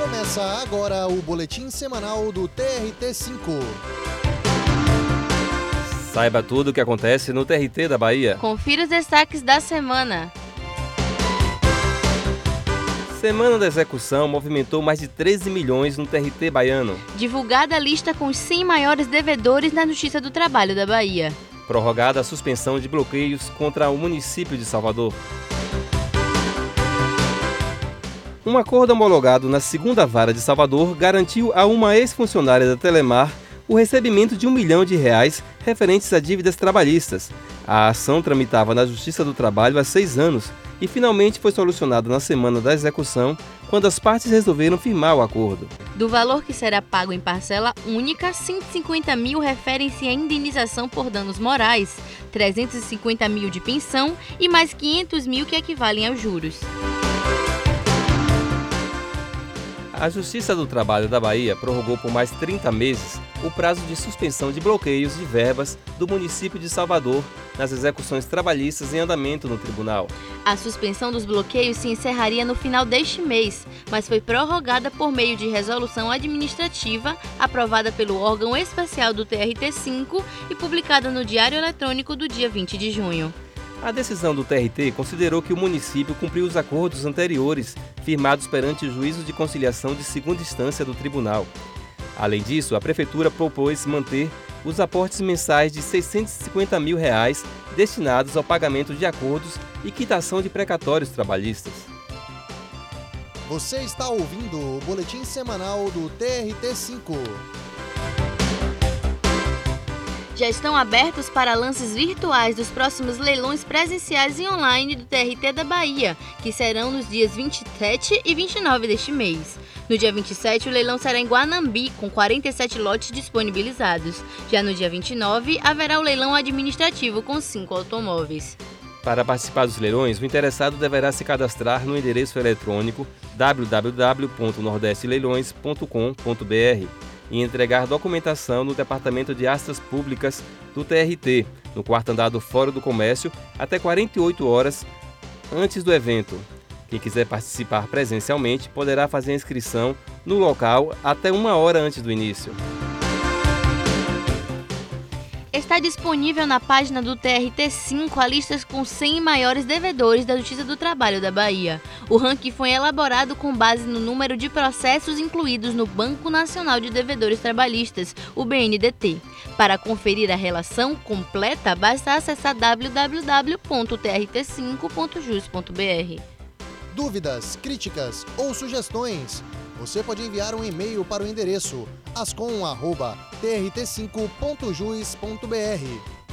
Começa agora o boletim semanal do TRT5. Saiba tudo o que acontece no TRT da Bahia. Confira os destaques da semana. Semana da execução movimentou mais de 13 milhões no TRT baiano. Divulgada a lista com os 100 maiores devedores na Justiça do Trabalho da Bahia. Prorrogada a suspensão de bloqueios contra o município de Salvador. Um acordo homologado na segunda vara de Salvador garantiu a uma ex-funcionária da Telemar o recebimento de R$1 milhão referentes a dívidas trabalhistas. A ação tramitava na Justiça do Trabalho há 6 anos e finalmente foi solucionada na semana da execução, quando as partes resolveram firmar o acordo. Do valor que será pago em parcela única, 150 mil referem-se à indenização por danos morais, 350 mil de pensão e mais 500 mil que equivalem aos juros. A Justiça do Trabalho da Bahia prorrogou por mais 30 meses o prazo de suspensão de bloqueios de verbas do município de Salvador nas execuções trabalhistas em andamento no tribunal. A suspensão dos bloqueios se encerraria no final deste mês, mas foi prorrogada por meio de resolução administrativa aprovada pelo órgão especial do TRT5 e publicada no Diário Eletrônico do dia 20 de junho. A decisão do TRT considerou que o município cumpriu os acordos anteriores firmados perante o juízo de conciliação de segunda instância do tribunal. Além disso, a prefeitura propôs manter os aportes mensais de R$ 650 mil destinados ao pagamento de acordos e quitação de precatórios trabalhistas. Você está ouvindo o boletim semanal do TRT5. Já estão abertos para lances virtuais dos próximos leilões presenciais e online do TRT da Bahia, que serão nos dias 27 e 29 deste mês. No dia 27, o leilão será em Guanambi, com 47 lotes disponibilizados. Já no dia 29, haverá o leilão administrativo com 5 automóveis. Para participar dos leilões, o interessado deverá se cadastrar no endereço eletrônico www.nordesteleilões.com.br e entregar documentação no Departamento de Astas Públicas do TRT, no quarto andar do Fórum do Comércio, até 48 horas antes do evento. Quem quiser participar presencialmente poderá fazer a inscrição no local até 1 hora antes do início. Está disponível na página do TRT5 a lista com 100 maiores devedores da Justiça do Trabalho da Bahia. O ranking foi elaborado com base no número de processos incluídos no Banco Nacional de Devedores Trabalhistas, o BNDT. Para conferir a relação completa, basta acessar www.trt5.jus.br. Dúvidas, críticas ou sugestões? Você pode enviar um e-mail para o endereço ascom@trt5.jus.br.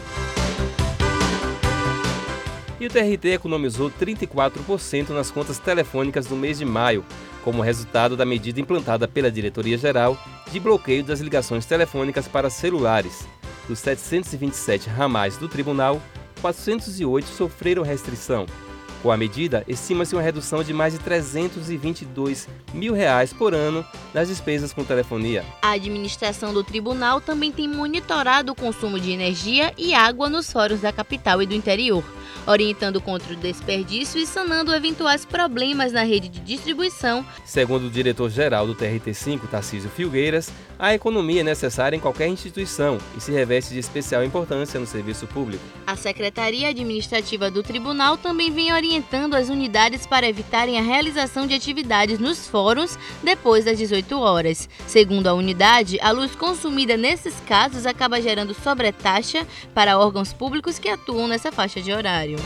E o TRT economizou 34% nas contas telefônicas do mês de maio, como resultado da medida implantada pela Diretoria-Geral de bloqueio das ligações telefônicas para celulares. Dos 727 ramais do tribunal, 408 sofreram restrição. Com a medida, estima-se uma redução de mais de R$ 322 mil por ano nas despesas com telefonia. A administração do tribunal também tem monitorado o consumo de energia e água nos fóruns da capital e do interior, orientando contra o desperdício e sanando eventuais problemas na rede de distribuição. Segundo o diretor-geral do TRT5, Tarcísio Filgueiras, a economia é necessária em qualquer instituição e se reveste de especial importância no serviço público. A Secretaria Administrativa do Tribunal também vem orientando as unidades para evitarem a realização de atividades nos fóruns depois das 18 horas. Segundo a unidade, a luz consumida nesses casos acaba gerando sobretaxa para órgãos públicos que atuam nessa faixa de horário.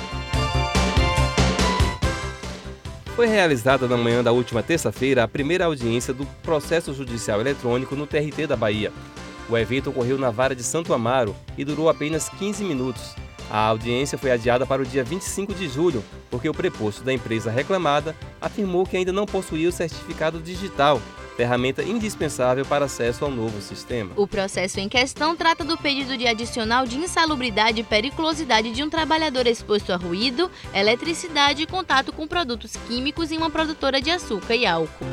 Foi realizada na manhã da última terça-feira a primeira audiência do processo judicial eletrônico no TRT da Bahia. O evento ocorreu na Vara de Santo Amaro e durou apenas 15 minutos. A audiência foi adiada para o dia 25 de julho, porque o preposto da empresa reclamada afirmou que ainda não possuía o certificado digital, ferramenta indispensável para acesso ao novo sistema. O processo em questão trata do pedido de adicional de insalubridade e periculosidade de um trabalhador exposto a ruído, eletricidade e contato com produtos químicos em uma produtora de açúcar e álcool.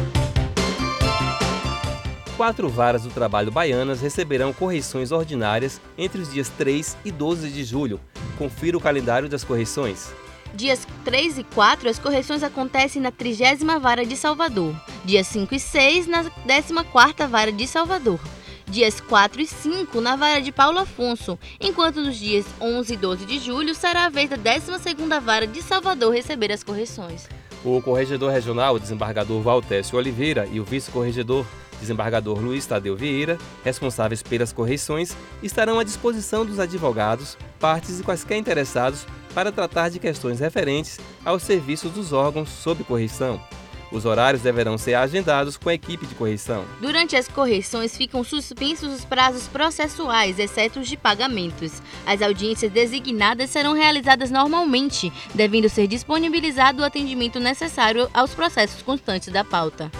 4 varas do trabalho baianas receberão correições ordinárias entre os dias 3 e 12 de julho. Confira o calendário das correições. Dias 3 e 4, as correções acontecem na 30ª Vara de Salvador. Dias 5 e 6 na 14ª Vara de Salvador. Dias 4 e 5 na Vara de Paulo Afonso, enquanto nos dias 11 e 12 de julho será a vez da 12ª Vara de Salvador receber as correções. O corregedor regional, desembargador Valtécio Oliveira, e o vice-corregedor, desembargador Luiz Tadeu Vieira, responsáveis pelas correições, estarão à disposição dos advogados, partes e quaisquer interessados para tratar de questões referentes aos serviços dos órgãos sob correição. Os horários deverão ser agendados com a equipe de correição. Durante as correções ficam suspensos os prazos processuais, exceto os de pagamentos. As audiências designadas serão realizadas normalmente, devendo ser disponibilizado o atendimento necessário aos processos constantes da pauta.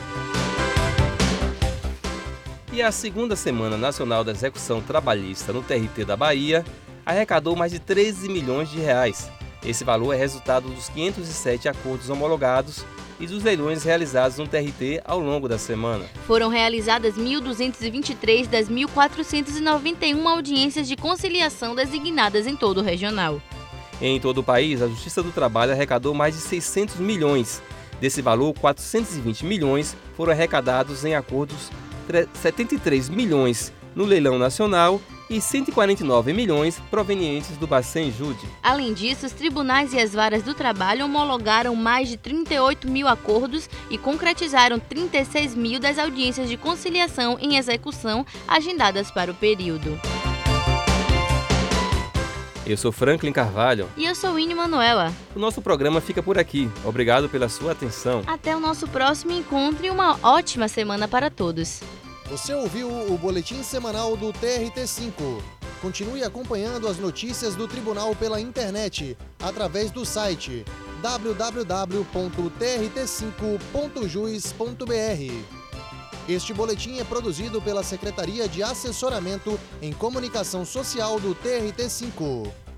E a segunda Semana Nacional da Execução Trabalhista no TRT da Bahia arrecadou mais de 13 milhões de reais. Esse valor é resultado dos 507 acordos homologados e dos leilões realizados no TRT ao longo da semana. Foram realizadas 1.223 das 1.491 audiências de conciliação designadas em todo o regional. Em todo o país, a Justiça do Trabalho arrecadou mais de 600 milhões. Desse valor, 420 milhões foram arrecadados em acordos, 73 milhões no leilão nacional e 149 milhões provenientes do Bacen Jude. Além disso, os tribunais e as varas do trabalho homologaram mais de 38 mil acordos e concretizaram 36 mil das audiências de conciliação em execução agendadas para o período. Eu sou Franklin Carvalho. E eu sou Winnie Manuela. O nosso programa fica por aqui. Obrigado pela sua atenção. Até o nosso próximo encontro e uma ótima semana para todos. Você ouviu o boletim semanal do TRT5. Continue acompanhando as notícias do Tribunal pela internet, através do site www.trt5.jus.br. Este boletim é produzido pela Secretaria de Assessoramento em Comunicação Social do TRT5.